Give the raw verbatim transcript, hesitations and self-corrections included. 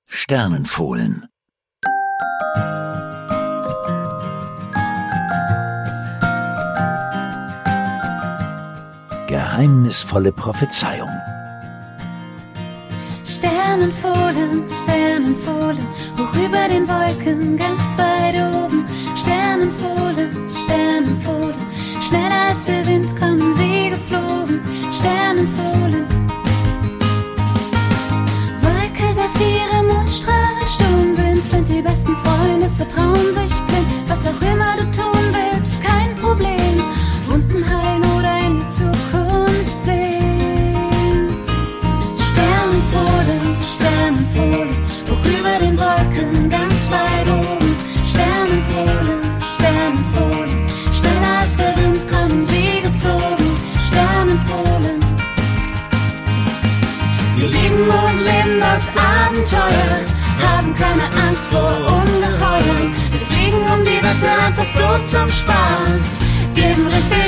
Sternenfohlen. Geheimnisvolle Prophezeiung. Sternenfohlen, Sternenfohlen, hoch über den Wolken, ganz weit oben. Sternenfohlen, Sternenfohlen, schneller als der Wind kommen sie geflogen. Sternenfohlen. Wolke, Saphire, Mondstrahlen, Sturmwind sind die besten Freunde, vertrauen sich blind. Was auch immer du tun willst, kein Problem. Wunden heilen oder in die Zukunft sehen. Sternenfohlen, Sternenfohlen, hoch über den Wolken, ganz weit oben. Sternenfohlen, Sternenfohlen, schneller als der Wind kommen sie geflogen. Sternenfohlen. Sie lieben und leben das Abenteuer, haben keine Angst vor Ungeheuern. Sie fliegen um die Wette einfach so zum Spaß, geben richtig